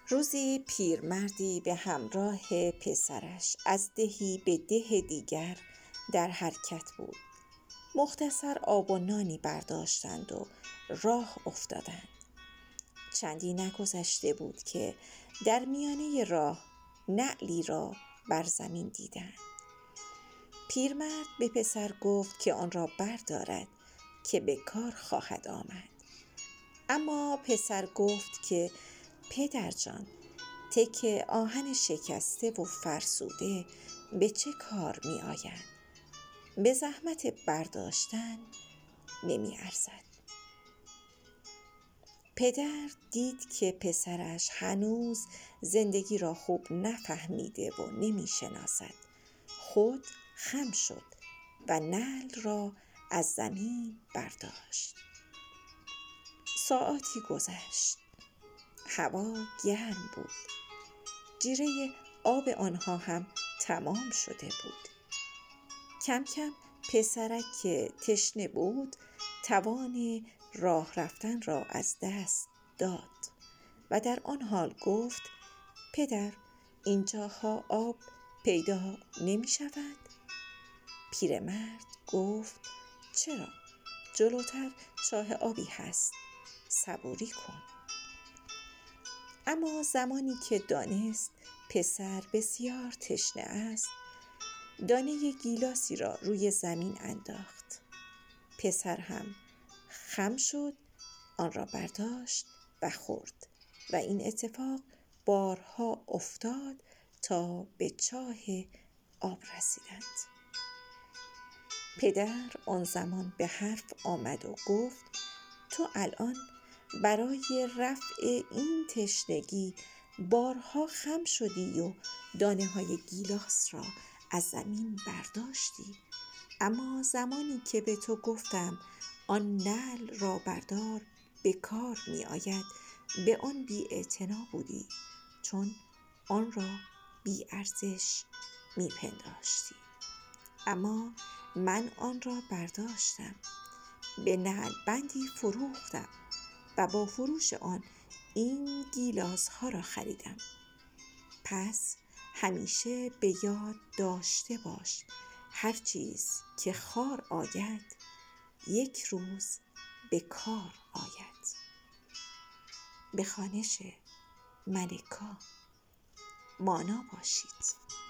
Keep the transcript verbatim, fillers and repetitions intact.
روزی پیرمردی به همراه پسرش از دهی به ده دیگر در حرکت بود. مختصر آب و نانی برداشتند و راه افتادند. چندی نگذشته بود که در میانه راه نعلی را بر زمین دیدند. پیرمرد به پسر گفت که آن را بردارد که به کار خواهد آمد. اما پسر گفت که پدر جان، تکه آهن شکسته و فرسوده به چه کار می آید؟ به زحمت برداشتن نمی ارزد. پدر دید که پسرش هنوز زندگی را خوب نفهمیده و نمی شناسد. خود خم شد و نعل را از زمین برداشت. ساعاتی گذشت. هوا گرم بود. جیره آب آنها هم تمام شده بود. کم کم پسرک که تشنه بود توان راه رفتن را از دست داد و در آن حال گفت پدر، اینجاها آب پیدا نمی شود؟ پیرمرد گفت چرا؟ جلوتر چاه آبی هست، صبوری کن. اما زمانی که دانست پسر بسیار تشنه است، دانه گیلاسی را روی زمین انداخت. پسر هم خم شد، آن را برداشت و خورد و این اتفاق بارها افتاد تا به چاه آب رسیدند. پدر آن زمان به حرف آمد و گفت تو الان برای رفع این تشنگی بارها خم شدی و دانه های گیلاس را از زمین برداشتی، اما زمانی که به تو گفتم آن نعل را بردار به کار می آید به آن بی اعتنا بودی، چون آن را بی ارزش می پنداشتی. اما من آن را برداشتم، به نعل بندی فروختم و با فروش آن این گیلاس ها را خریدم. پس همیشه به یاد داشته باش هر چیز که خار آید یک روز به کار آید. به خوانش ملکا مانا باشید.